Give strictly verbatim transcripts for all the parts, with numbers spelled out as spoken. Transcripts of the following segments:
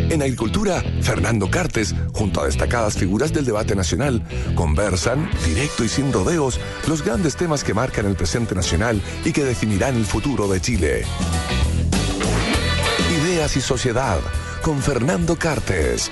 En agricultura, Fernando Cartes, junto a destacadas figuras del debate nacional, conversan, directo y sin rodeos, los grandes temas que marcan el presente nacional y que definirán el futuro de Chile. Ideas y Sociedad, con Fernando Cartes.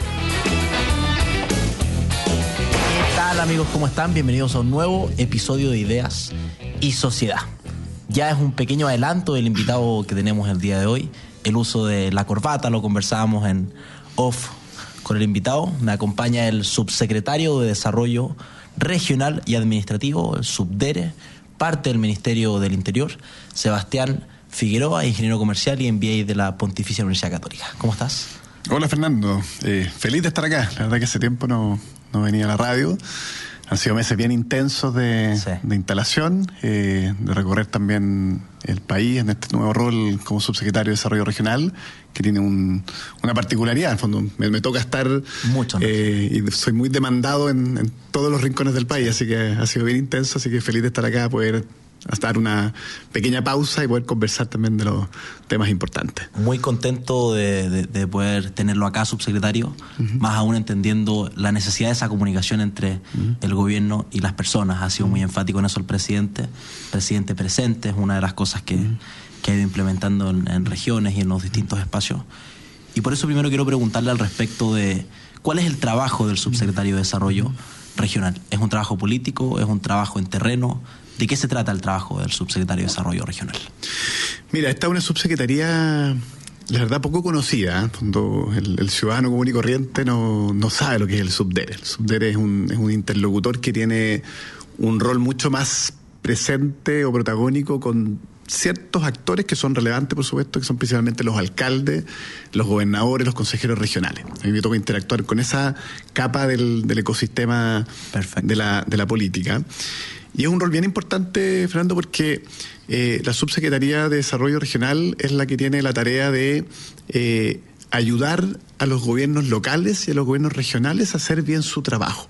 ¿Qué tal, amigos? ¿Cómo están? Bienvenidos a un nuevo episodio de Ideas y Sociedad. Ya es un pequeño adelanto del invitado que tenemos el día de hoy. El uso de la corbata lo conversábamos en off con el invitado. Me acompaña el subsecretario de Desarrollo Regional y Administrativo, el SUBDERE, parte del Ministerio del Interior, Sebastián Figueroa, ingeniero comercial y M B A de la Pontificia Universidad Católica. ¿Cómo estás? Hola, Fernando. Eh, feliz de estar acá. La verdad que hace tiempo no, no venía a la radio. Han sido meses bien intensos de, sí. de instalación, eh, de recorrer también el país en este nuevo rol como subsecretario de Desarrollo Regional, que tiene un, una particularidad. En el fondo, me, me toca estar mucho eh, y soy muy demandado en, en todos los rincones del país, así que ha sido bien intenso, así que feliz de estar acá, poder dar una pequeña pausa y poder conversar también de los temas importantes. Muy contento de, de, de poder tenerlo acá, subsecretario, uh-huh. más aún entendiendo la necesidad de esa comunicación entre uh-huh. el gobierno y las personas. Ha sido uh-huh. muy enfático en eso el presidente. Presidente presente es una de las cosas que, uh-huh. que ha ido implementando en, en regiones y en los distintos espacios. Y por eso primero quiero preguntarle al respecto de cuál es el trabajo del subsecretario de Desarrollo Regional. ¿Es un trabajo político? ¿Es un trabajo en terreno? ¿De qué se trata el trabajo del subsecretario de Desarrollo Regional? Mira, esta es una subsecretaría, la verdad, poco conocida. Cuando el, el ciudadano común y corriente no, no sabe lo que es el SUBDERE. El SUBDERE es un, es un interlocutor que tiene un rol mucho más presente o protagónico con ciertos actores que son relevantes, por supuesto, que son principalmente los alcaldes, los gobernadores, los consejeros regionales. A mí me toca interactuar con esa capa del, del ecosistema de la, de la política. Y es un rol bien importante, Fernando, porque eh, la Subsecretaría de Desarrollo Regional es la que tiene la tarea de eh, ayudar a los gobiernos locales y a los gobiernos regionales a hacer bien su trabajo.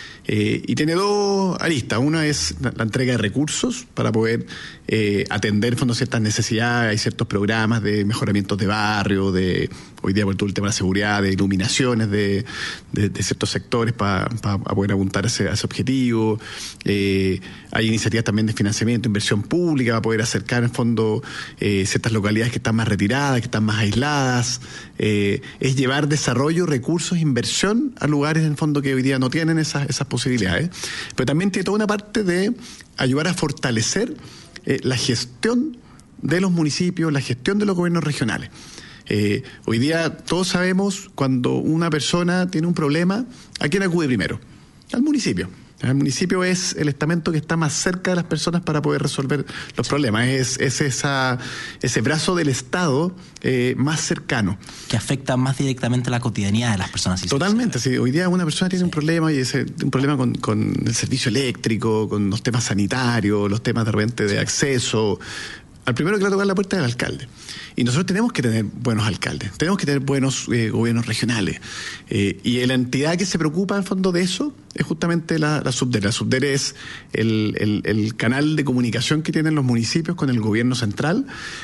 Eh, y tiene dos aristas. Una es la, la entrega de recursos para poder eh, atender en fondo ciertas necesidades. Hay ciertos programas de mejoramientos de barrio, de hoy día por todo el tema de la seguridad, de iluminaciones de, de, de ciertos sectores para pa, pa poder apuntar a ese, a ese objetivo. Eh, hay iniciativas también de financiamiento, inversión pública para poder acercar en fondo eh, ciertas localidades que están más retiradas, que están más aisladas. Eh, es llevar desarrollo, recursos, inversión a lugares en fondo que hoy día no tienen esas, esas posibilidades. posibilidades, pero también tiene toda una parte de ayudar a fortalecer eh, la gestión de los municipios, la gestión de los gobiernos regionales. Eh, hoy día todos sabemos cuando una persona tiene un problema, ¿a quién acude primero? Al municipio. El municipio es el estamento que está más cerca de las personas para poder resolver los problemas. Es, es esa, ese brazo del Estado eh, más cercano. Que afecta más directamente la cotidianidad de las personas. Si Totalmente. Si hoy día una persona tiene sí. un problema, y ese, un problema con, con el servicio eléctrico, con los temas sanitarios, los temas de repente de sí. acceso, al primero que le va a tocar la puerta es el alcalde. Y nosotros tenemos que tener buenos alcaldes, tenemos que tener buenos eh, gobiernos regionales. Eh, y la entidad que se preocupa en fondo de eso es justamente la, la SUBDERE. La SUBDERE es el, el, el canal de comunicación que tienen los municipios con el gobierno central.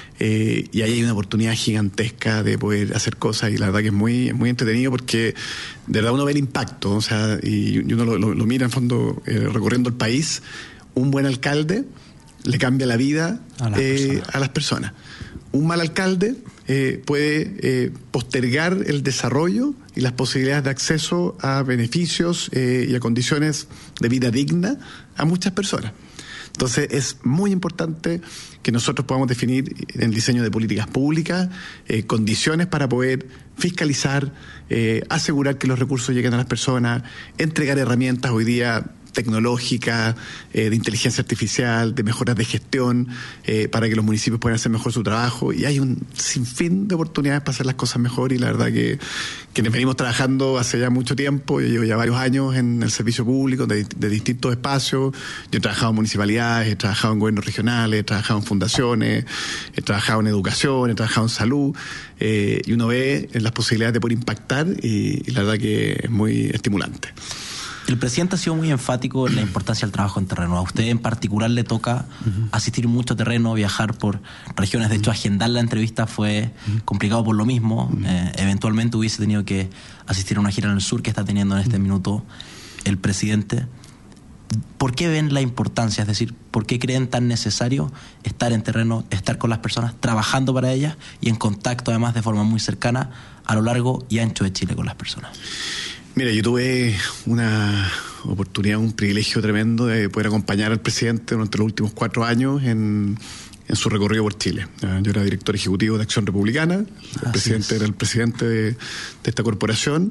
Eh, y ahí hay una oportunidad gigantesca de poder hacer cosas. Y la verdad que es muy, muy entretenido porque de verdad uno ve el impacto. O sea, y, y uno lo, lo, lo mira en fondo eh, recorriendo el país. Un buen alcalde le cambia la vida a, la eh, a las personas. Un mal alcalde eh, puede eh, postergar el desarrollo y las posibilidades de acceso a beneficios eh, y a condiciones de vida digna a muchas personas. Entonces es muy importante que nosotros podamos definir en el diseño de políticas públicas eh, condiciones para poder fiscalizar, eh, asegurar que los recursos lleguen a las personas, entregar herramientas hoy día tecnológica, eh, de inteligencia artificial, de mejoras de gestión, eh, para que los municipios puedan hacer mejor su trabajo. Y hay un sinfín de oportunidades para hacer las cosas mejor y la verdad que quienes venimos trabajando hace ya mucho tiempo, yo llevo ya varios años en el servicio público de, de distintos espacios. Yo he trabajado en municipalidades, he trabajado en gobiernos regionales, he trabajado en fundaciones, he trabajado en educación, he trabajado en salud, eh, y uno ve las posibilidades de poder impactar y, y la verdad que es muy estimulante. El presidente ha sido muy enfático en la importancia del trabajo en terreno. A usted en particular le toca uh-huh. asistir mucho a terreno, viajar por regiones. De hecho, agendar la entrevista fue uh-huh. complicado por lo mismo. Uh-huh. Eh, eventualmente hubiese tenido que asistir a una gira en el sur que está teniendo en este uh-huh. minuto el presidente. ¿Por qué ven la importancia? Es decir, ¿por qué creen tan necesario estar en terreno, estar con las personas, trabajando para ellas y en contacto además de forma muy cercana a lo largo y ancho de Chile con las personas? Mira, yo tuve una oportunidad, un privilegio tremendo de poder acompañar al presidente durante los últimos cuatro años en, en su recorrido por Chile. Yo era director ejecutivo de Acción Republicana, el Así presidente es. era el presidente de, de esta corporación,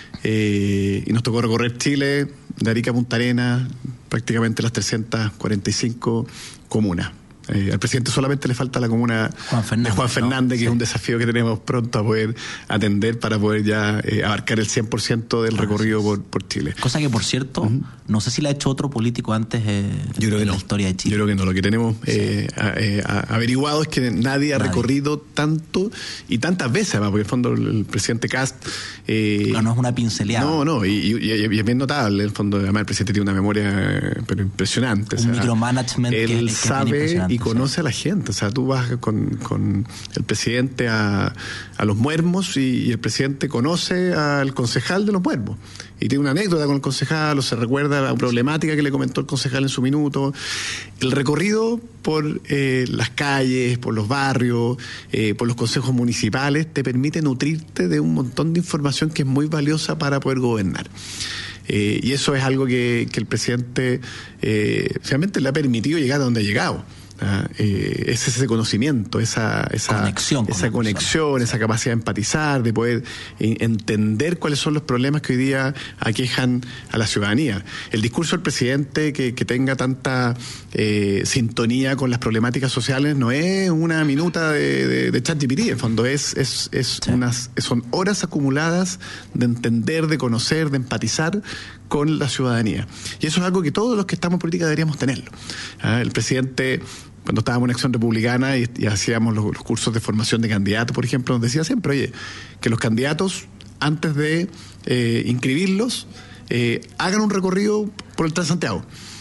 eh, y nos tocó recorrer Chile de Arica a Punta Arenas, prácticamente las trescientas cuarenta y cinco comunas. Eh, al presidente solamente le falta la comuna Juan Fernández, de Juan Fernández, ¿no? que sí. es un desafío que tenemos pronto a poder atender para poder ya eh, abarcar el cien por ciento del recorrido por, por Chile. Cosa que, por cierto, uh-huh. no sé si la ha hecho otro político antes eh, Yo creo que en no. la historia de Chile. Yo creo que no. Lo que tenemos sí. eh, a, eh, a, averiguado es que nadie ha nadie. recorrido tanto y tantas veces, además, porque en el fondo el, el presidente Kast... Eh, no, no es una pinceleada. No, no, y, y, y es bien notable. En el fondo, además, el presidente tiene una memoria pero impresionante. Un o sea, micromanagement él que, que sabe y conoce sí. a la gente. O sea, tú vas con, con el presidente a, a Los Muermos y, y el presidente conoce al concejal de Los Muermos. Y tiene una anécdota con el concejal, o se recuerda la problemática que le comentó el concejal en su minuto. El recorrido por eh, las calles, por los barrios, eh, por los consejos municipales, te permite nutrirte de un montón de información que es muy valiosa para poder gobernar. Eh, y eso es algo que, que el presidente eh, realmente le ha permitido llegar a donde ha llegado. Ah, eh, es ese conocimiento, esa, esa conexión, esa, conexión esa capacidad de empatizar, de poder eh, entender cuáles son los problemas que hoy día aquejan a la ciudadanía. El discurso del presidente que, que tenga tanta eh, sintonía con las problemáticas sociales no es una minuta de, de, de ChatGPT, en fondo es, es, es sí. unas, son horas acumuladas de entender, de conocer, de empatizar con la ciudadanía. Y eso es algo que todos los que estamos en política deberíamos tenerlo. ¿Ah? El presidente, cuando estábamos en Acción Republicana y, y hacíamos los, los cursos de formación de candidatos, por ejemplo, nos decía siempre, oye, que los candidatos, antes de eh, inscribirlos, eh, hagan un recorrido por el Transantiago.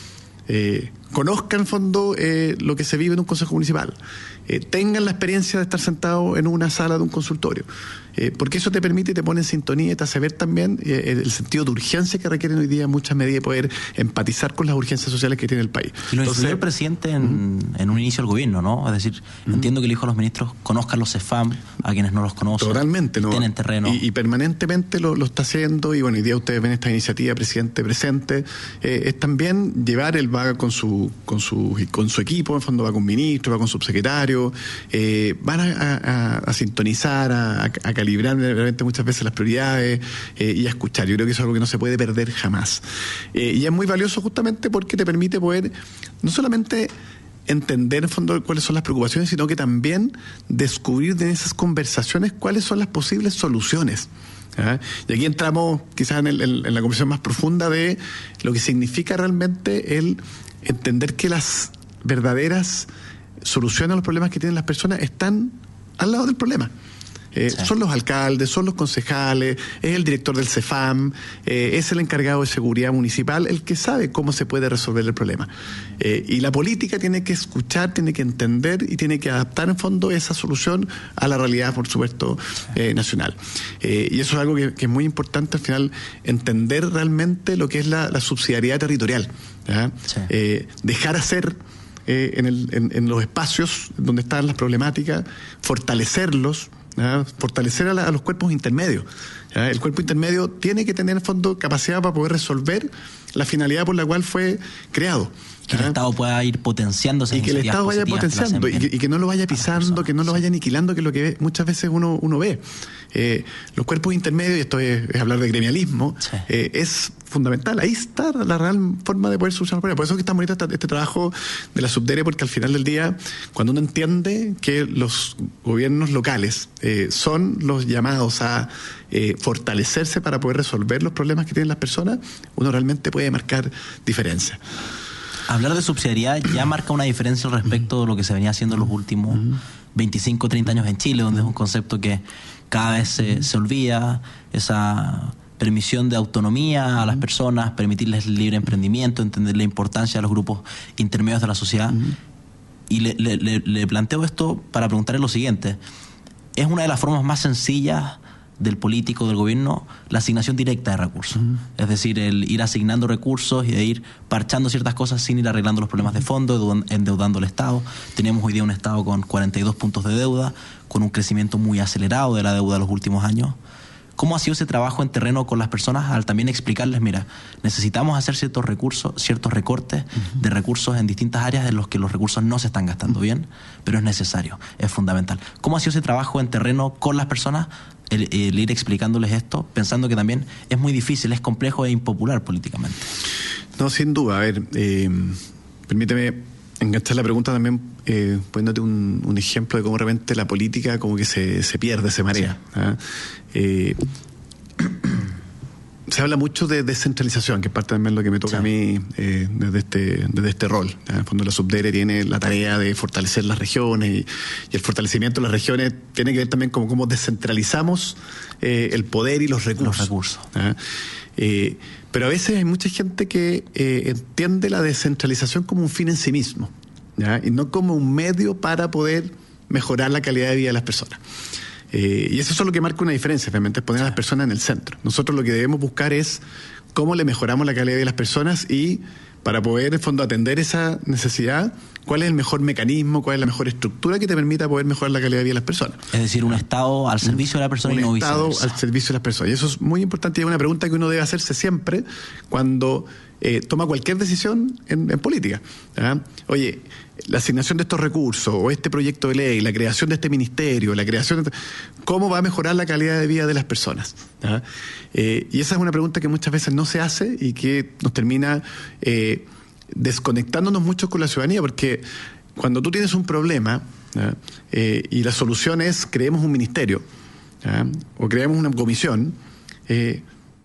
Eh, conozcan en fondo eh, lo que se vive en un consejo municipal. Eh, tengan la experiencia de estar sentado en una sala de un consultorio. Eh, porque eso te permite y te pone en sintonía y te hace ver también eh, el sentido de urgencia que requieren hoy día muchas medidas de poder empatizar con las urgencias sociales que tiene el país. Y lo incluyó el presidente en, uh-huh. en un inicio del gobierno, ¿no? Es decir, uh-huh. entiendo que le dijo a los ministros, conozcan los CEFAM, a quienes no los conocen. Totalmente, ¿no? Estén en terreno. Y, y permanentemente lo, lo está haciendo, y bueno, hoy día ustedes ven esta iniciativa, presidente presente, eh, es también llevar, él va con su, con su, con su equipo, en fondo va con ministros, va con subsecretarios, eh, van a, a, a sintonizar, a, a calibrar realmente muchas veces las prioridades eh, y a escuchar. Yo creo que eso es algo que no se puede perder jamás. Eh, y es muy valioso justamente porque te permite poder no solamente entender en fondo cuáles son las preocupaciones, sino que también descubrir de esas conversaciones cuáles son las posibles soluciones. ¿Ah? Y aquí entramos quizás en, el, en la conversación más profunda de lo que significa realmente el entender que las verdaderas soluciones a los problemas que tienen las personas están al lado del problema. Eh, sí. Son los alcaldes, son los concejales, es el director del CEFAM, eh, es el encargado de seguridad municipal, el que sabe cómo se puede resolver el problema. Eh, y la política tiene que escuchar, tiene que entender y tiene que adaptar en fondo esa solución a la realidad, por supuesto, eh, nacional. Eh, y eso es algo que, que es muy importante al final, entender realmente lo que es la, la subsidiariedad territorial. Sí. Eh, dejar hacer eh, en, el, en, en los espacios donde están las problemáticas, fortalecerlos, ¿ah? fortalecer a, la, a los cuerpos intermedios. ¿Ah? El cuerpo intermedio tiene que tener en fondo capacidad para poder resolver la finalidad por la cual fue creado. Que ¿ah? el Estado pueda ir potenciando esas y que el Estado vaya potenciando y que, y que no lo vaya pisando, que no lo vaya aniquilando, que es lo que muchas veces uno, uno ve. Eh, los cuerpos intermedios, y esto es, es hablar de gremialismo, sí. eh, es fundamental. Ahí está la real forma de poder solucionar el problema. Por eso es que está bonito este, este trabajo de la Subdere, porque al final del día, cuando uno entiende que los gobiernos locales eh, son los llamados a eh, fortalecerse para poder resolver los problemas que tienen las personas, uno realmente puede marcar diferencia. Hablar de subsidiariedad ya marca una diferencia respecto de lo que se venía haciendo en los últimos veinticinco o treinta años en Chile, donde es un concepto que cada vez se, se olvida, esa permisión de autonomía a las personas, permitirles el libre emprendimiento, entender la importancia de los grupos intermedios de la sociedad. Uh-huh. Y le, le, le planteo esto para preguntarle lo siguiente. ¿Es una de las formas más sencillas del político, del gobierno, la asignación directa de recursos? Uh-huh. Es decir, el ir asignando recursos y de ir parchando ciertas cosas sin ir arreglando los problemas de fondo, endeudando al Estado. Tenemos hoy día un Estado con cuarenta y dos puntos de deuda, con un crecimiento muy acelerado de la deuda de los últimos años. ¿Cómo ha sido ese trabajo en terreno con las personas al también explicarles, mira, necesitamos hacer ciertos recursos, ciertos recortes uh-huh. de recursos en distintas áreas en los que los recursos no se están gastando uh-huh. bien, pero es necesario, es fundamental? ¿Cómo ha sido ese trabajo en terreno con las personas, el, el ir explicándoles esto, pensando que también es muy difícil, es complejo e impopular políticamente? No, sin duda. A ver, eh, permíteme enganchar la pregunta también eh, poniéndote un, un ejemplo de cómo de repente la política como que se, se pierde, se marea. Sí. ¿Ah? Eh, se habla mucho de descentralización, que es parte también de lo que me toca sí. a mí eh, desde este desde este rol. En el fondo la Subdere tiene la tarea de fortalecer las regiones y, y el fortalecimiento de las regiones tiene que ver también con cómo descentralizamos eh, el poder y los recursos. Los recursos. ¿Ah? Eh, pero a veces hay mucha gente que eh, entiende la descentralización como un fin en sí mismo, ¿ya? Y no como un medio para poder mejorar la calidad de vida de las personas. Eh, y eso es lo que marca una diferencia, realmente, es poner a las personas en el centro. Nosotros lo que debemos buscar es cómo le mejoramos la calidad de vida de las personas y para poder, en el fondo, atender esa necesidad, cuál es el mejor mecanismo, cuál es la mejor estructura que te permita poder mejorar la calidad de vida de las personas. Es decir, un Estado al servicio de la persona un y no viceversa. Un Estado al servicio de las personas. Y eso es muy importante y es una pregunta que uno debe hacerse siempre cuando eh, toma cualquier decisión en, en política. ¿Ah? Oye, la asignación de estos recursos o este proyecto de ley, la creación de este ministerio, la creación de... ¿Cómo va a mejorar la calidad de vida de las personas? ¿Ah? Eh, y esa es una pregunta que muchas veces no se hace y que nos termina eh, desconectándonos mucho con la ciudadanía, porque cuando tú tienes un problema ¿ah? eh, y la solución es creemos un ministerio ¿ah? o creamos una comisión eh,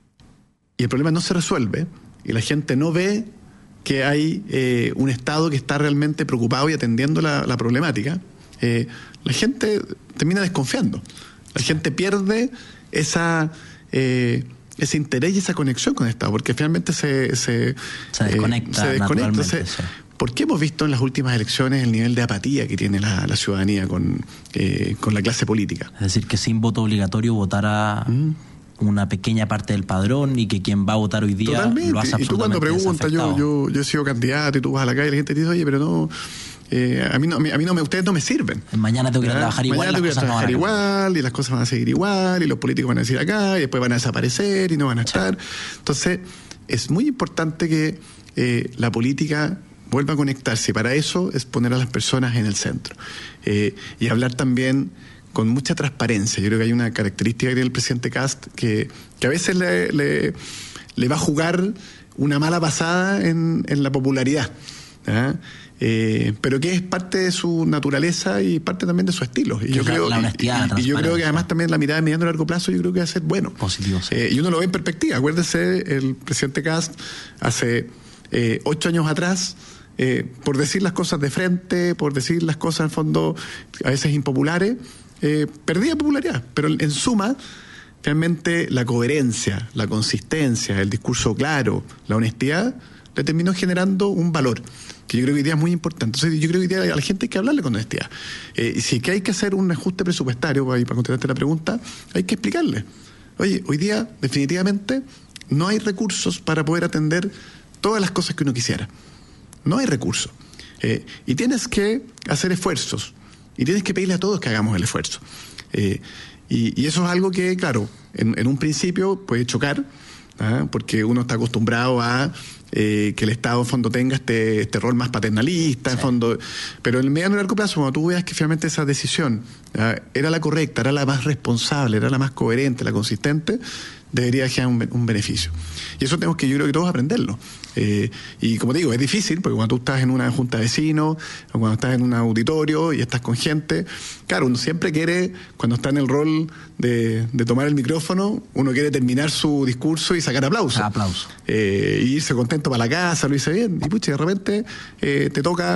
y el problema no se resuelve y la gente no ve que hay eh, un Estado que está realmente preocupado y atendiendo la, la problemática, eh, la gente termina desconfiando. La gente pierde esa eh, ese interés y esa conexión con el Estado, porque finalmente se, se, se desconecta. Eh, se desconecta. Entonces, sí. ¿Por qué hemos visto en las últimas elecciones el nivel de apatía que tiene la, la ciudadanía con, eh, con la clase política? Es decir, que sin voto obligatorio votara... Mm. una pequeña parte del padrón y que quien va a votar hoy día Totalmente. Lo hace absolutamente. Y tú cuando preguntas, yo, yo, yo he sido candidato y tú vas a la calle y la gente te dice, oye, pero no, eh, a mí no, a mí no me, ustedes no me sirven. Mañana tengo que ir a trabajar igual. Mañana tengo que ir a trabajar no igual y las cosas van a seguir igual y los políticos van a decir acá y después van a desaparecer y no van a estar. Entonces, es muy importante que eh, la política vuelva a conectarse y para eso es poner a las personas en el centro. Eh, y hablar también con mucha transparencia. Yo creo que hay una característica que tiene el presidente Kast que, que a veces le, le, le va a jugar una mala pasada en, en la popularidad, ¿ah? eh, pero que es parte de su naturaleza y parte también de su estilo. Y yo, la, creo, la honestidad, y, y yo creo que además también la mirada de mediano y largo plazo yo creo que va a ser bueno. Positivo, sí. Eh, y uno lo ve en perspectiva. Acuérdese, el presidente Kast hace eh, ocho años atrás, eh, por decir las cosas de frente, por decir las cosas en fondo a veces impopulares, Eh, perdía popularidad, pero en suma, realmente la coherencia, la consistencia, el discurso claro, la honestidad, le terminó generando un valor, que yo creo que hoy día es muy importante. Entonces yo creo que hoy día a la gente hay que hablarle con honestidad. Eh, y si que hay que hacer un ajuste presupuestario, para, para contestarte la pregunta, hay que explicarle. Oye, hoy día definitivamente no hay recursos para poder atender todas las cosas que uno quisiera. No hay recursos. Eh, y tienes que hacer esfuerzos. Y tienes que pedirle a todos que hagamos el esfuerzo. Eh, y, y eso es algo que, claro, en, en un principio puede chocar, ¿ah? Porque uno está acostumbrado a eh, que el Estado, en fondo, tenga este, este rol más paternalista, sí. en fondo. Pero en el mediano y largo plazo, cuando tú veas que finalmente esa decisión ¿ah? era la correcta, era la más responsable, era la más coherente, la consistente, debería generar un, un beneficio. Y eso tenemos que, yo creo que todos aprenderlo. Eh, y como te digo, es difícil, porque cuando tú estás en una junta de vecinos, o cuando estás en un auditorio y estás con gente, claro, uno siempre quiere, cuando está en el rol de, de tomar el micrófono, uno quiere terminar su discurso y sacar aplausos. Aplauso. Eh, y irse contento para la casa, lo hice bien. Y pucha, de repente eh, te toca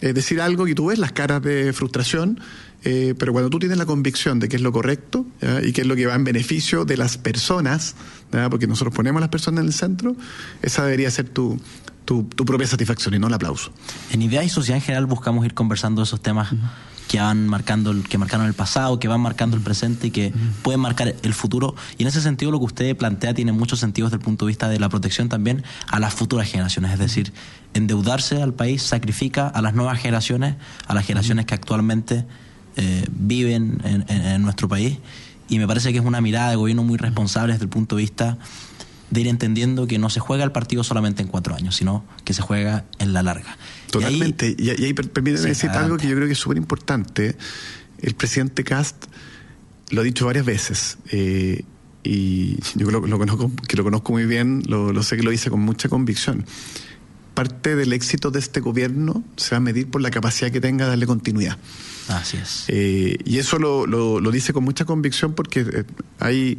eh, decir algo y tú ves las caras de frustración, eh, pero cuando tú tienes la convicción de que es lo correcto, ¿ya? Y que es lo que va en beneficio de las personas, ¿ya? Porque nosotros ponemos a las personas en el centro, esa debería ser tu, tu, tu propia satisfacción y no el aplauso. En Ideas y Sociedad en general buscamos ir conversando de esos temas uh-huh. que van marcando, que marcaron el pasado, que van marcando el presente y que uh-huh. pueden marcar el futuro. Y en ese sentido lo que usted plantea tiene mucho sentido desde el punto de vista de la protección también a las futuras generaciones. Es decir, endeudarse al país sacrifica a las nuevas generaciones, a las generaciones uh-huh. que actualmente eh, viven en, en, en nuestro país. Y me parece que es una mirada de gobierno muy responsable desde el punto de vista de ir entendiendo que no se juega el partido solamente en cuatro años, sino que se juega en la larga. Totalmente. Y ahí, y ahí permíteme sí, decir adelante. Algo que yo creo que es súper importante. El presidente Kast lo ha dicho varias veces, eh, y yo lo, lo conozco, que lo conozco muy bien, lo, lo sé que lo dice con mucha convicción. Parte del éxito de este gobierno se va a medir por la capacidad que tenga de darle continuidad. Así es. Eh, y eso lo, lo, lo dice con mucha convicción porque hay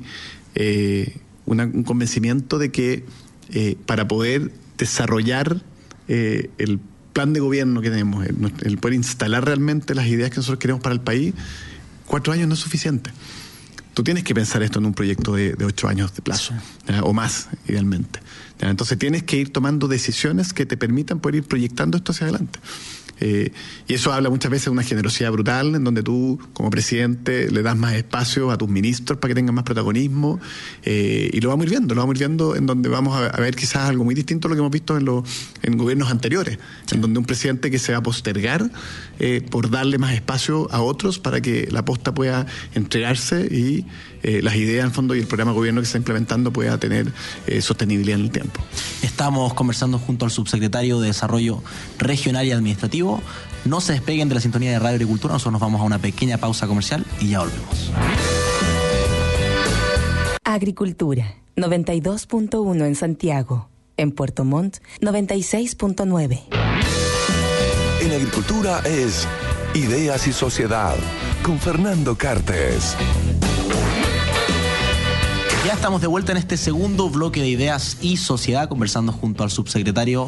eh, una, un convencimiento de que eh, para poder desarrollar eh, el plan de gobierno que tenemos, el, el poder instalar realmente las ideas que nosotros queremos para el país, cuatro años no es suficiente. Tú tienes que pensar esto en un proyecto de, de ocho años de plazo, sí. o más, idealmente. ¿Ya? Entonces tienes que ir tomando decisiones que te permitan poder ir proyectando esto hacia adelante. Eh, y eso habla muchas veces de una generosidad brutal en donde tú, como presidente, le das más espacio a tus ministros para que tengan más protagonismo, eh, y lo vamos a ir viendo, lo vamos a ir viendo en donde vamos a, a ver quizás algo muy distinto a lo que hemos visto en, los, en gobiernos anteriores, sí. en donde un presidente que se va a postergar eh, por darle más espacio a otros para que la posta pueda entregarse y eh, las ideas en el fondo y el programa de gobierno que se está implementando pueda tener eh, sostenibilidad en el tiempo. Estamos conversando junto al subsecretario de Desarrollo Regional y Administrativo. No se despeguen de la sintonía de Radio Agricultura, nosotros nos vamos a una pequeña pausa comercial y ya volvemos. Agricultura, noventa y dos punto uno en Santiago. En Puerto Montt, noventa y seis punto nueve. En Agricultura es Ideas y Sociedad, con Fernando Cartes. Ya estamos de vuelta en este segundo bloque de Ideas y Sociedad, conversando junto al subsecretario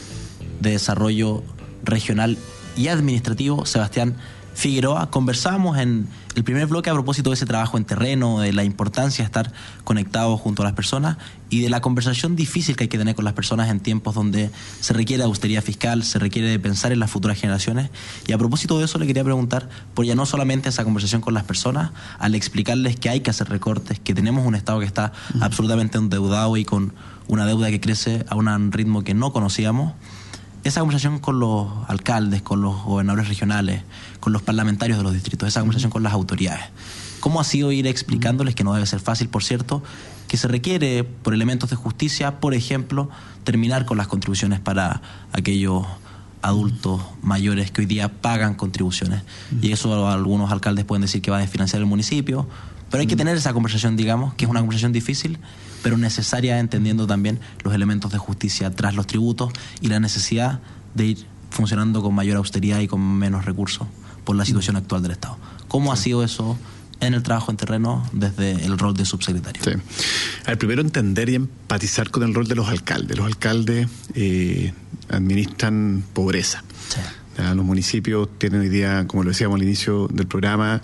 de Desarrollo Regional y Administrativo, Sebastián Figueroa. Conversábamos en el primer bloque a propósito de ese trabajo en terreno, de la importancia de estar conectados junto a las personas y de la conversación difícil que hay que tener con las personas en tiempos donde se requiere austeridad fiscal, se requiere de pensar en las futuras generaciones. Y a propósito de eso le quería preguntar por ya no solamente esa conversación con las personas, al explicarles que hay que hacer recortes, que tenemos un Estado que está uh-huh. absolutamente endeudado y con una deuda que crece a un ritmo que no conocíamos. Esa conversación con los alcaldes, con los gobernadores regionales, con los parlamentarios de los distritos, esa conversación con las autoridades. ¿Cómo ha sido ir explicándoles, que no debe ser fácil, por cierto, que se requiere, por elementos de justicia, por ejemplo, terminar con las contribuciones para aquellos adultos mayores que hoy día pagan contribuciones? Y eso algunos alcaldes pueden decir que va a desfinanciar el municipio, pero hay que tener esa conversación, digamos, que es una conversación difícil, pero necesaria, entendiendo también los elementos de justicia tras los tributos y la necesidad de ir funcionando con mayor austeridad y con menos recursos por la situación actual del Estado. ¿Cómo sí. ha sido eso en el trabajo en terreno desde el rol de subsecretario? Sí. A ver, primero entender y empatizar con el rol de los alcaldes. Los alcaldes eh, administran pobreza. Sí. Ya, los municipios tienen hoy día, como lo decíamos al inicio del programa,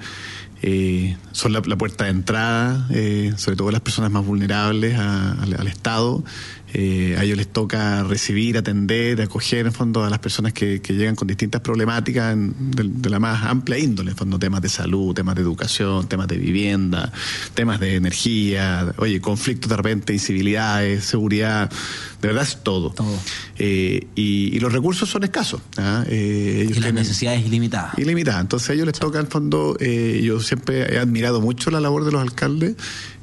Eh, son la, la puerta de entrada, eh, sobre todo las personas más vulnerables a, a, al Estado. Eh, a ellos les toca recibir, atender, acoger en fondo a las personas que, que llegan con distintas problemáticas en, de, de la más amplia índole, en fondo temas de salud, temas de educación, temas de vivienda, temas de energía, oye, conflictos de repente, incivilidades, seguridad, de verdad es todo. todo. Eh, y, y los recursos son escasos. ¿ah? Eh, ellos y las tienen, necesidades ilimitadas. Ilimitadas. Entonces a ellos les toca en fondo, eh, yo siempre he admirado mucho la labor de los alcaldes.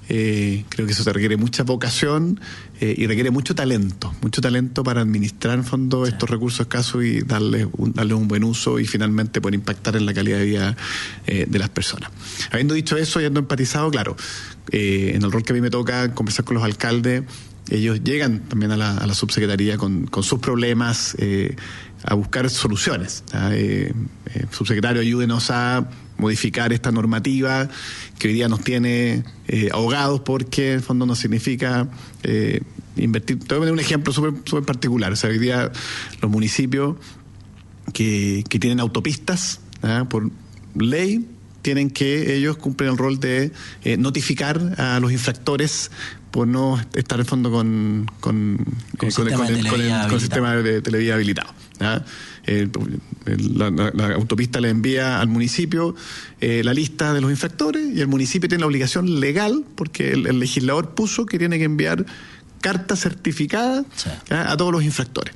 Eh, creo que eso te requiere mucha vocación eh, y requiere mucho talento, mucho talento para administrar en fondo sí. estos recursos escasos y darles un, darles un buen uso y finalmente poder impactar en la calidad de vida eh, de las personas. Habiendo dicho eso y habiendo empatizado, claro, eh, en el rol que a mí me toca conversar con los alcaldes, ellos llegan también a la, a la subsecretaría con, con sus problemas eh, a buscar soluciones. Eh, eh, subsecretario, ayúdenos a modificar esta normativa que hoy día nos tiene eh, ahogados porque en el fondo no significa eh, invertir. Te voy a poner un ejemplo súper súper particular. O sea, hoy día los municipios que, que tienen autopistas, ¿ah? Por ley tienen que ellos cumplen el rol de eh, notificar a los infractores por no estar en fondo con, con, con, eh, con, el, con, el, con, el, con el sistema de televía habilitado. ¿Ah? Eh, la, la, la autopista le envía al municipio eh, la lista de los infractores y el municipio tiene la obligación legal, porque el, el legislador puso que tiene que enviar carta certificada, sí, a todos los infractores.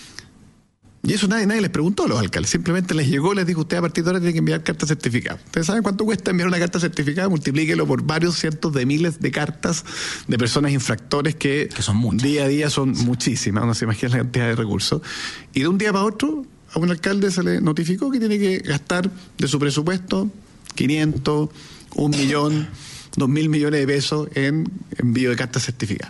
Y eso nadie, nadie les preguntó a los alcaldes, simplemente les llegó, les dijo, usted a partir de ahora tiene que enviar carta certificada. ¿Ustedes saben cuánto cuesta enviar una carta certificada? Multiplíquelo por varios cientos de miles de cartas de personas infractores que, que son muchas. Día a día son muchísimas, no se imagina la cantidad de recursos. Y de un día para otro, a un alcalde se le notificó que tiene que gastar de su presupuesto quinientos, un millón, dos mil millones de pesos en envío de cartas certificadas.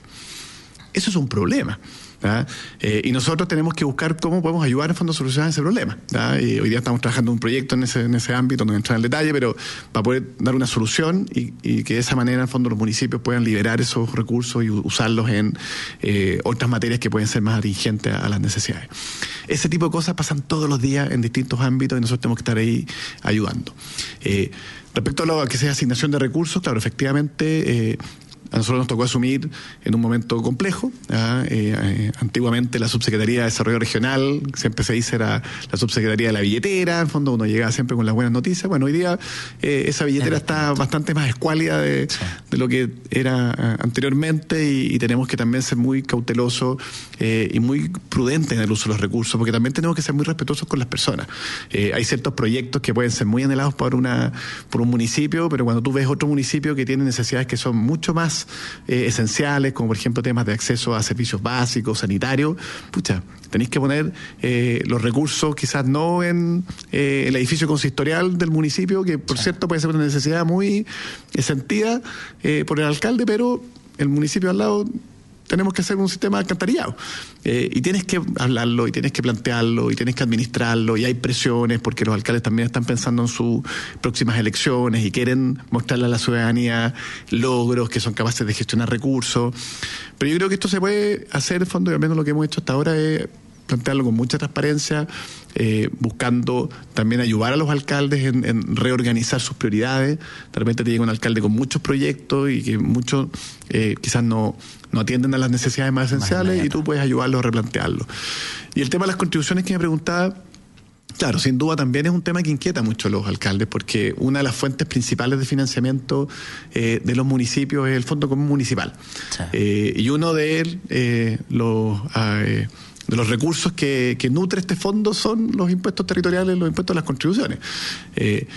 Eso es un problema. ¿Ah? Eh, y nosotros tenemos que buscar cómo podemos ayudar en fondo a solucionar ese problema. ¿Ah? Y hoy día estamos trabajando un proyecto en ese, en ese ámbito, no voy a entrar en el detalle, pero para poder dar una solución y, y que de esa manera en fondo los municipios puedan liberar esos recursos y usarlos en eh, otras materias que pueden ser más atingentes a, a las necesidades. Ese tipo de cosas pasan todos los días en distintos ámbitos y nosotros tenemos que estar ahí ayudando. Eh, respecto a lo que sea asignación de recursos, claro, efectivamente eh, a nosotros nos tocó asumir en un momento complejo. ¿Ah? Eh, eh, antiguamente la Subsecretaría de Desarrollo Regional, siempre se dice era la Subsecretaría de la Billetera, en fondo uno llegaba siempre con las buenas noticias. Bueno, hoy día eh, esa billetera está bastante más escuálida de, de lo que era uh, anteriormente y, y tenemos que también ser muy cautelosos eh, y muy prudentes en el uso de los recursos, porque también tenemos que ser muy respetuosos con las personas. Eh, hay ciertos proyectos que pueden ser muy anhelados por, una, por un municipio, pero cuando tú ves otro municipio que tiene necesidades que son mucho más Eh, esenciales, como por ejemplo temas de acceso a servicios básicos, sanitarios, pucha, tenéis que poner eh, los recursos quizás no en eh, el edificio consistorial del municipio, que por cierto puede ser una necesidad muy eh, sentida eh, por el alcalde, pero el municipio al lado tenemos que hacer un sistema alcantarillado. Eh, y tienes que hablarlo, y tienes que plantearlo, y tienes que administrarlo, y hay presiones, porque los alcaldes también están pensando en sus próximas elecciones y quieren mostrarle a la ciudadanía logros, que son capaces de gestionar recursos. Pero yo creo que esto se puede hacer, en fondo, y al menos lo que hemos hecho hasta ahora es plantearlo con mucha transparencia, eh, buscando también ayudar a los alcaldes en, en reorganizar sus prioridades. De repente te llega un alcalde con muchos proyectos y que muchos eh, quizás no, no atienden a las necesidades más esenciales y tú puedes ayudarlos a replantearlo. Y el tema de las contribuciones que me preguntaba, claro, sin duda también es un tema que inquieta mucho a los alcaldes, porque una de las fuentes principales de financiamiento eh, de los municipios es el Fondo Común Municipal. Sí. Eh, y uno de eh, los... Eh, de los recursos que, que nutre este fondo son los impuestos territoriales, los impuestos a las contribuciones. Eh,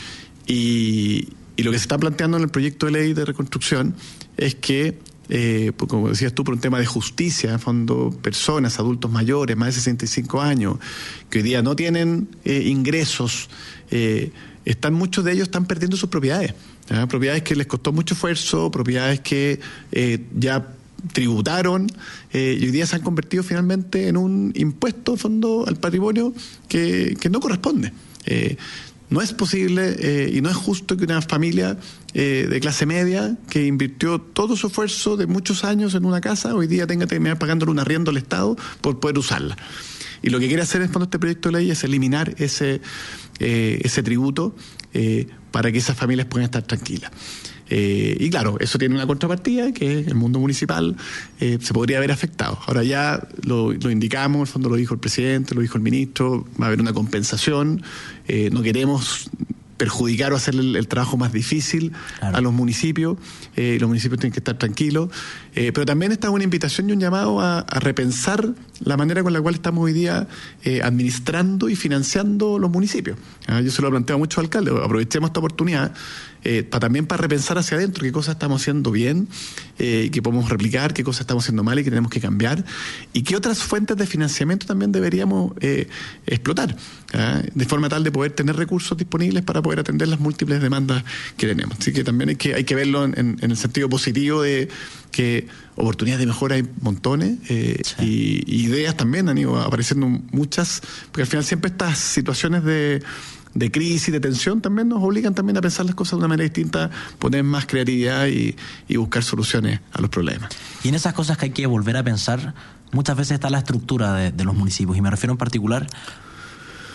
y, y lo que se está planteando en el proyecto de ley de reconstrucción es que, eh, como decías tú, por un tema de justicia, en el fondo, personas, adultos mayores, más de sesenta y cinco años, que hoy día no tienen eh, ingresos, eh, están muchos de ellos están perdiendo sus propiedades. ¿eh? Propiedades que les costó mucho esfuerzo, propiedades que eh, ya tributaron eh, y hoy día se han convertido finalmente en un impuesto, en fondo, al patrimonio que, que no corresponde. Eh, no es posible eh, y no es justo que una familia eh, de clase media que invirtió todo su esfuerzo de muchos años en una casa hoy día tenga que terminar pagándole un arriendo al Estado por poder usarla. Y lo que quiere hacer en fondo este proyecto de ley es eliminar ese, eh, ese tributo eh, para que esas familias puedan estar tranquilas. Eh, y claro, eso tiene una contrapartida, que el mundo municipal eh, se podría haber afectado. Ahora ya lo, lo indicamos, en el fondo lo dijo el presidente, lo dijo el ministro, va a haber una compensación, eh, no queremos perjudicar o hacer el, el trabajo más difícil claro. a los municipios, eh, los municipios tienen que estar tranquilos, eh, pero también está una invitación y un llamado a, a repensar la manera con la cual estamos hoy día eh, administrando y financiando los municipios. Ah, yo se lo planteo a muchos alcaldes, aprovechemos esta oportunidad eh, para también para repensar hacia adentro qué cosas estamos haciendo bien, eh, qué podemos replicar, qué cosas estamos haciendo mal y qué tenemos que cambiar, y qué otras fuentes de financiamiento también deberíamos eh, explotar, ¿ah? de forma tal de poder tener recursos disponibles para poder atender las múltiples demandas que tenemos. Así que también hay que, hay que verlo en, en, en el sentido positivo de que oportunidades de mejora hay montones, eh, sí. y, y ideas también han ido apareciendo muchas, porque al final siempre estas situaciones de de crisis, de tensión, también nos obligan también a pensar las cosas de una manera distinta, poner más creatividad y, y buscar soluciones a los problemas. Y en esas cosas que hay que volver a pensar, muchas veces está la estructura de, de los municipios, y me refiero en particular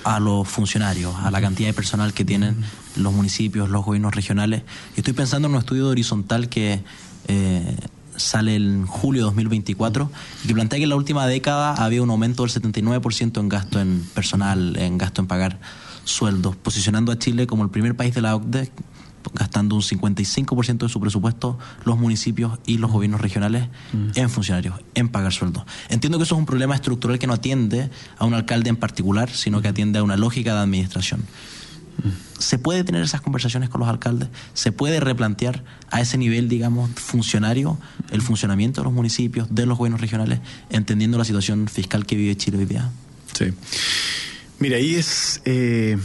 a los funcionarios, a la cantidad de personal que tienen los municipios, los gobiernos regionales. Y estoy pensando en un estudio horizontal que eh, sale en julio de dos mil veinticuatro y que plantea que en la última década había un aumento del setenta y nueve por ciento en gasto en personal, en gasto en pagar sueldos, posicionando a Chile como el primer país de la O C D E, gastando un cincuenta y cinco por ciento de su presupuesto los municipios y los gobiernos regionales mm. en funcionarios, en pagar sueldos. Entiendo que eso es un problema estructural que no atiende a un alcalde en particular, sino que atiende a una lógica de administración. Mm. ¿Se puede tener esas conversaciones con los alcaldes? ¿Se puede replantear a ese nivel, digamos, funcionario, el funcionamiento de los municipios, de los gobiernos regionales, entendiendo la situación fiscal que vive Chile hoy día? Sí. Mira, ahí es... Eh...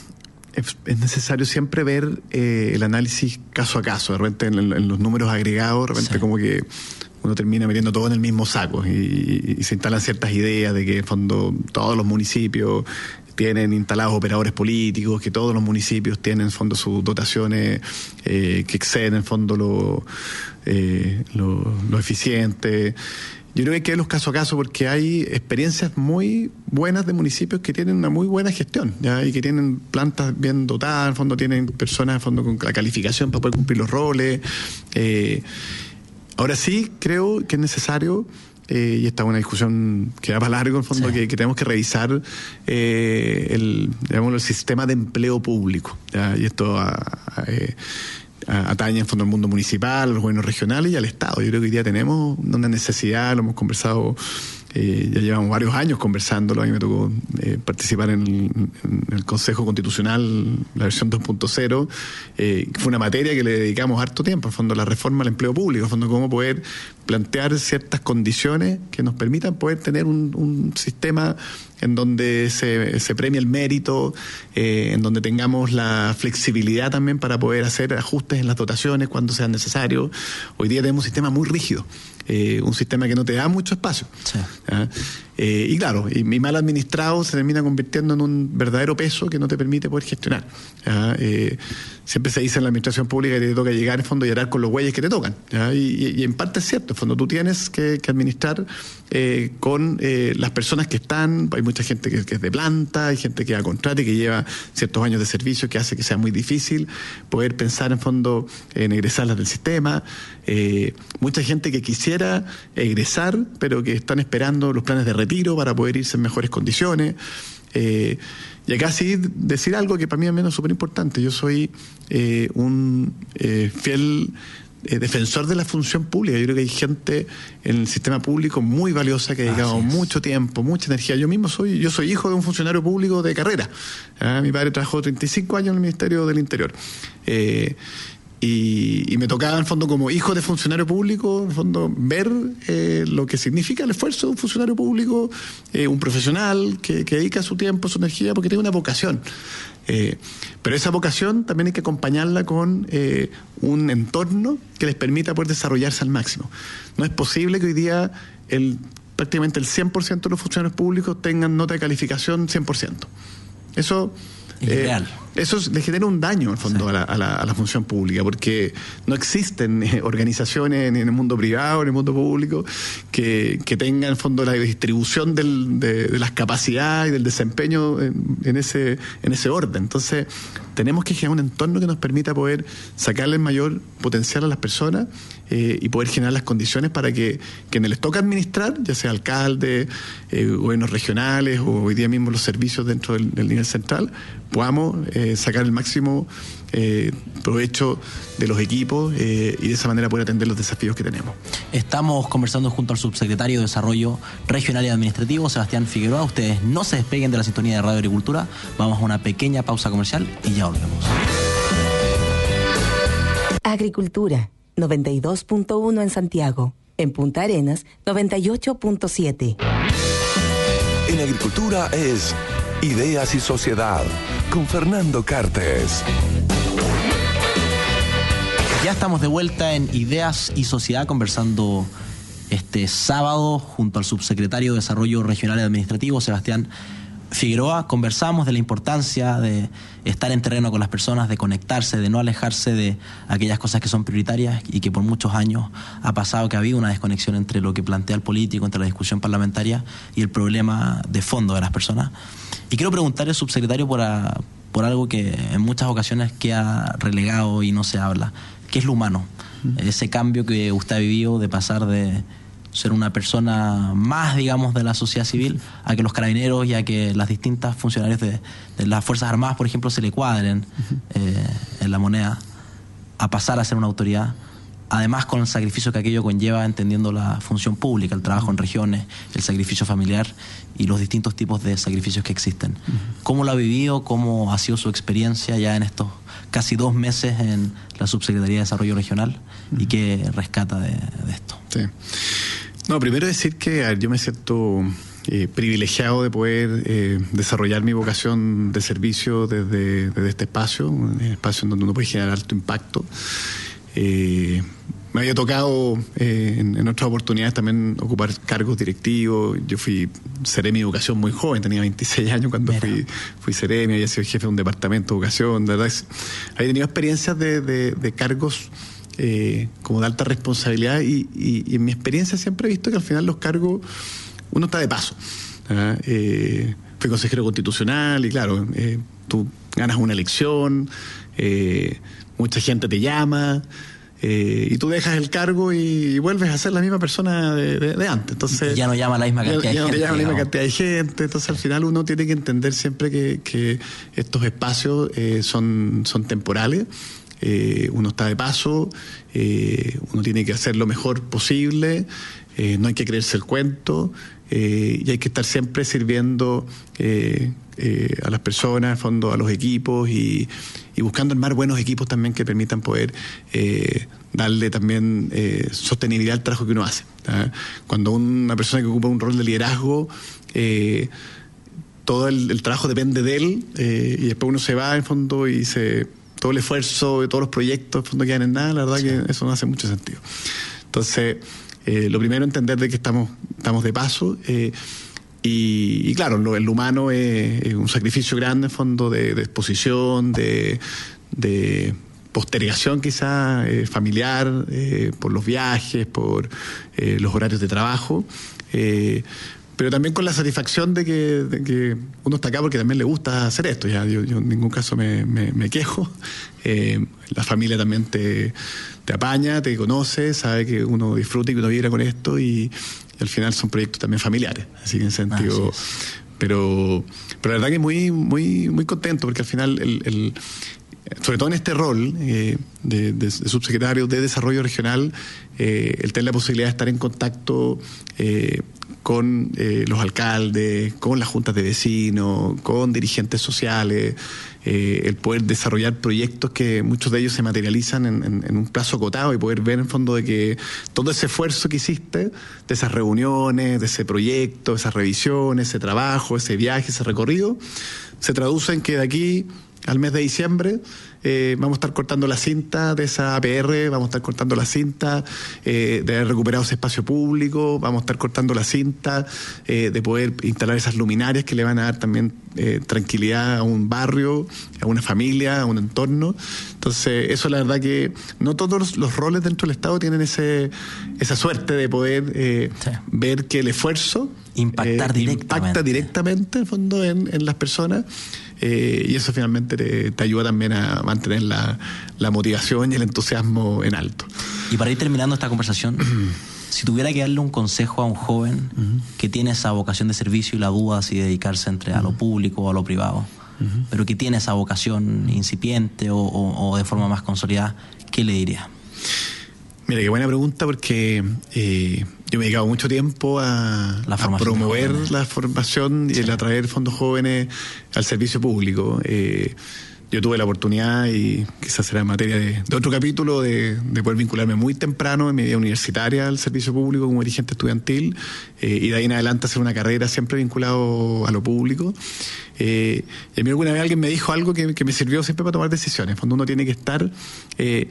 es necesario siempre ver eh, el análisis caso a caso. De repente en, en los números agregados, de repente sí. como que uno termina metiendo todo en el mismo saco y, y se instalan ciertas ideas de que en fondo todos los municipios tienen instalados operadores políticos, que todos los municipios tienen en fondo sus dotaciones eh, que exceden en fondo lo, eh, lo, lo eficiente. Yo creo que hay que verlos caso a caso porque hay experiencias muy buenas de municipios que tienen una muy buena gestión, ¿ya? Y que tienen plantas bien dotadas, en fondo tienen personas en fondo con la calificación para poder cumplir los roles. Eh, ahora sí creo que es necesario, eh, y esta es una discusión que va para largo, en fondo, sí. que, que tenemos que revisar eh, el, digamos, el sistema de empleo público, ¿ya? Y esto a, a, eh, atañe en fondo al mundo municipal, a los gobiernos regionales y al Estado. Yo creo que hoy día tenemos una necesidad, lo hemos conversado, eh, ya llevamos varios años conversándolo. A mí me tocó eh, participar en el, en el Consejo Constitucional, la versión dos punto cero, eh, que fue una materia que le dedicamos harto tiempo, en fondo, la reforma al empleo público, en fondo, cómo poder plantear ciertas condiciones que nos permitan poder tener un, un sistema en donde se, se premia el mérito, eh, en donde tengamos la flexibilidad también para poder hacer ajustes en las dotaciones cuando sean necesarios. Hoy día tenemos un sistema muy rígido, eh, un sistema que no te da mucho espacio. Sí. ¿Ah? Eh, y claro, y, y mal administrado se termina convirtiendo en un verdadero peso que no te permite poder gestionar. ¿Ah? Eh, siempre se dice en la administración pública que te toca llegar en fondo y orar con los güeyes que te tocan. ¿Ah? Y, y en parte es cierto, en fondo tú tienes que, que administrar eh, con eh, las personas que están. Hay mucha gente que, que es de planta, hay gente que va a contrato y que lleva ciertos años de servicio que hace que sea muy difícil poder pensar en fondo en egresarlas del sistema. Eh, mucha gente que quisiera egresar, pero que están esperando los planes de retiro para poder irse en mejores condiciones. Eh, y acá sí decir algo que para mí al menos es súper importante. Yo soy eh, un eh, fiel eh, defensor de la función pública. Yo creo que hay gente en el sistema público muy valiosa que ha dedicado mucho tiempo, mucha energía. Yo mismo soy, yo soy hijo de un funcionario público de carrera. ¿Ah? Mi padre trabajó treinta y cinco años en el Ministerio del Interior. Eh, Y, y me tocaba, en fondo, como hijo de funcionario público, en fondo, ver eh, lo que significa el esfuerzo de un funcionario público, eh, un profesional que, que dedica su tiempo, su energía, porque tiene una vocación. Eh, pero esa vocación también hay que acompañarla con eh, un entorno que les permita poder desarrollarse al máximo. No es posible que hoy día el, prácticamente el cien por ciento de los funcionarios públicos tengan nota de calificación cien por ciento. Eso... Eh, eso le genera un daño, en el fondo, sí. a, la, a, la, a la función pública, porque no existen eh, organizaciones ni en el mundo privado ni en el mundo público que, que tengan, en el fondo, la distribución del, de, de las capacidades y del desempeño en, en, ese, en ese orden. Entonces, tenemos que generar un entorno que nos permita poder sacarle el mayor potencial a las personas eh, y poder generar las condiciones para que quienes les toca administrar, ya sea alcaldes, eh, gobiernos regionales o hoy día mismo los servicios dentro del, del nivel central, podamos eh, sacar el máximo eh, provecho de los equipos eh, y de esa manera poder atender los desafíos que tenemos. Estamos conversando junto al subsecretario de Desarrollo Regional y Administrativo, Sebastián Figueroa. Ustedes no se despeguen de la sintonía de Radio Agricultura. Vamos a una pequeña pausa comercial y ya volvemos. Agricultura, noventa y dos punto uno en Santiago. En Punta Arenas, noventa y ocho punto siete. En Agricultura es Ideas y Sociedad, con Fernando Cartes. Ya estamos de vuelta en Ideas y Sociedad, conversando este sábado junto al subsecretario de Desarrollo Regional y Administrativo, Sebastián Figueroa conversamos de la importancia de estar en terreno con las personas, de conectarse, de no alejarse de aquellas cosas que son prioritarias y que por muchos años ha pasado que ha habido una desconexión entre lo que plantea el político, entre la discusión parlamentaria y el problema de fondo de las personas. Y quiero preguntarle al subsecretario por, a, por algo que en muchas ocasiones queda relegado y no se habla, que es lo humano. Uh-huh. Ese cambio que usted ha vivido de pasar de ser una persona más, digamos, de la sociedad civil, a que los carabineros y a que las distintas funcionarios de, de las Fuerzas Armadas, por ejemplo, se le cuadren uh-huh. eh, en la moneda, a pasar a ser una autoridad, además con el sacrificio que aquello conlleva, entendiendo la función pública, el trabajo en regiones, el sacrificio familiar y los distintos tipos de sacrificios que existen. Uh-huh. ¿Cómo lo ha vivido? ¿Cómo ha sido su experiencia ya en estos casi dos meses en la Subsecretaría de Desarrollo Regional? Uh-huh. ¿Y qué rescata de, de esto? Sí. No, primero decir que ver, yo me siento eh, privilegiado de poder eh, desarrollar mi vocación de servicio desde, desde este espacio, un espacio en donde uno puede generar alto impacto. Eh, me había tocado eh, en, en otras oportunidades también ocupar cargos directivos. Yo fui Seremi de Educación muy joven, tenía veintiséis años cuando fui, fui Seremi, había sido jefe de un departamento de educación. De verdad, es, había tenido experiencias de, de, de cargos Eh, como de alta responsabilidad y, y, y en mi experiencia siempre he visto que al final los cargos uno está de paso. Eh, fui consejero constitucional y claro, eh, tú ganas una elección, eh, mucha gente te llama eh, y tú dejas el cargo y, y vuelves a ser la misma persona de, de, de antes. Entonces ya no llama la misma cantidad ya, ya de gente. Ya no llama la misma cantidad de gente. Entonces al final uno tiene que entender siempre que, que estos espacios eh, son, son temporales. Eh, uno está de paso, eh, uno tiene que hacer lo mejor posible, eh, no hay que creerse el cuento eh, y hay que estar siempre sirviendo eh, eh, a las personas, en el fondo a los equipos y, y buscando armar buenos equipos también que permitan poder eh, darle también eh, sostenibilidad al trabajo que uno hace. ¿tá? Cuando una persona que ocupa un rol de liderazgo, eh, todo el, el trabajo depende de él eh, y después uno se va en fondo y se... todo el esfuerzo de todos los proyectos no quedan en nada, la verdad sí. que eso no hace mucho sentido. Entonces, eh, lo primero entender de que estamos, estamos de paso eh, y, y claro, lo, el humano es, es un sacrificio grande en fondo de, de exposición, de, de postergación quizá eh, familiar, eh, por los viajes, por eh, los horarios de trabajo, eh, pero también con la satisfacción de que, de que uno está acá porque también le gusta hacer esto. Ya yo, yo en ningún caso me, me, me quejo. Eh, la familia también te, te apaña, te conoce, sabe que uno disfruta y que uno vibra con esto y, y al final son proyectos también familiares. Así que en sentido... Pero, pero la verdad que muy, muy, muy contento porque al final el... el sobre todo en este rol eh, de, de, de subsecretario de Desarrollo Regional, eh, el tener la posibilidad de estar en contacto eh, con eh, los alcaldes, con las juntas de vecinos, con dirigentes sociales, eh, el poder desarrollar proyectos que muchos de ellos se materializan en, en, en un plazo acotado y poder ver en fondo de que todo ese esfuerzo que hiciste, de esas reuniones, de ese proyecto, esas revisiones, ese trabajo, ese viaje, ese recorrido, se traduce en que de aquí al mes de diciembre eh, vamos a estar cortando la cinta de esa A P R, vamos a estar cortando la cinta eh, de haber recuperado ese espacio público, vamos a estar cortando la cinta eh, de poder instalar esas luminarias que le van a dar también eh, tranquilidad a un barrio, a una familia, a un entorno. Entonces eso la verdad que no todos los, los roles dentro del Estado tienen ese esa suerte de poder eh, sí. ver que el esfuerzo impactar eh, directamente. impacta directamente en fondo en, en las personas. Eh, y eso finalmente te, te ayuda también a mantener la, la motivación y el entusiasmo en alto. Y para ir terminando esta conversación, si tuviera que darle un consejo a un joven uh-huh. que tiene esa vocación de servicio y la duda si dedicarse entre uh-huh. a lo público o a lo privado, uh-huh. pero que tiene esa vocación incipiente o, o, o de forma más consolidada, ¿qué le diría? Mira, qué buena pregunta porque eh, yo me he dedicado mucho tiempo a, a promover la formación y sí. el atraer fondos jóvenes al servicio público. Eh, yo tuve la oportunidad, y quizás será en materia de, de otro capítulo, de, de poder vincularme muy temprano en mi vida universitaria al servicio público como dirigente estudiantil eh, y de ahí en adelante hacer una carrera siempre vinculado a lo público. Eh, y a mí alguna vez alguien me dijo algo que, que me sirvió siempre para tomar decisiones. Cuando uno tiene que estar... Eh,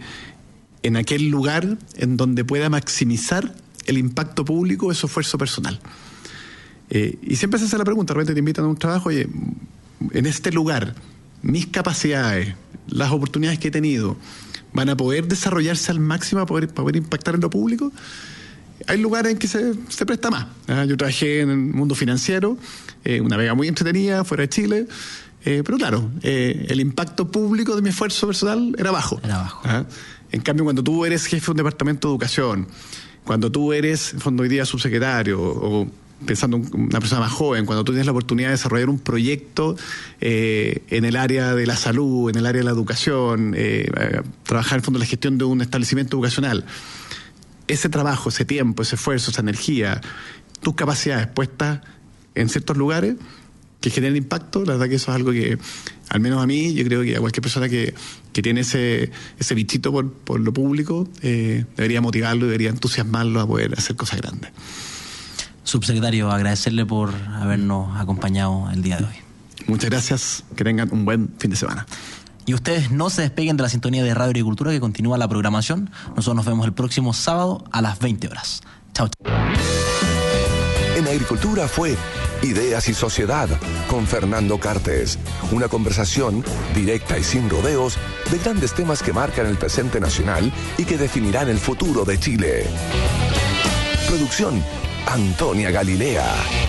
en aquel lugar en donde pueda maximizar el impacto público de su esfuerzo personal. Eh, y siempre se hace la pregunta, de repente te invitan a un trabajo, oye, en este lugar, mis capacidades, las oportunidades que he tenido, ¿van a poder desarrollarse al máximo para poder, para poder impactar en lo público? Hay lugares en que se, se presta más. ¿eh? Yo trabajé en el mundo financiero, eh, una vega muy entretenida, fuera de Chile, eh, pero claro, eh, el impacto público de mi esfuerzo personal era bajo. Era bajo. ¿eh? En cambio, cuando tú eres jefe de un departamento de educación, cuando tú eres, en fondo hoy día, subsecretario, o pensando en una persona más joven, cuando tú tienes la oportunidad de desarrollar un proyecto eh, en el área de la salud, en el área de la educación, eh, trabajar en el fondo en la gestión de un establecimiento educacional, ese trabajo, ese tiempo, ese esfuerzo, esa energía, tus capacidades puestas en ciertos lugares que generan impacto, la verdad que eso es algo que, al menos a mí, yo creo que a cualquier persona que, que tiene ese, ese bichito por, por lo público, eh, debería motivarlo, debería entusiasmarlo a poder hacer cosas grandes. Subsecretario, agradecerle por habernos acompañado el día de hoy. Muchas gracias, que tengan un buen fin de semana. Y ustedes no se despeguen de la sintonía de Radio Agricultura, que continúa la programación. Nosotros nos vemos el próximo sábado a las veinte horas. Chao. En Agricultura fue Ideas y Sociedad con Fernando Cartes. Una conversación directa y sin rodeos de grandes temas que marcan el presente nacional y que definirán el futuro de Chile. Producción Antonia Galilea.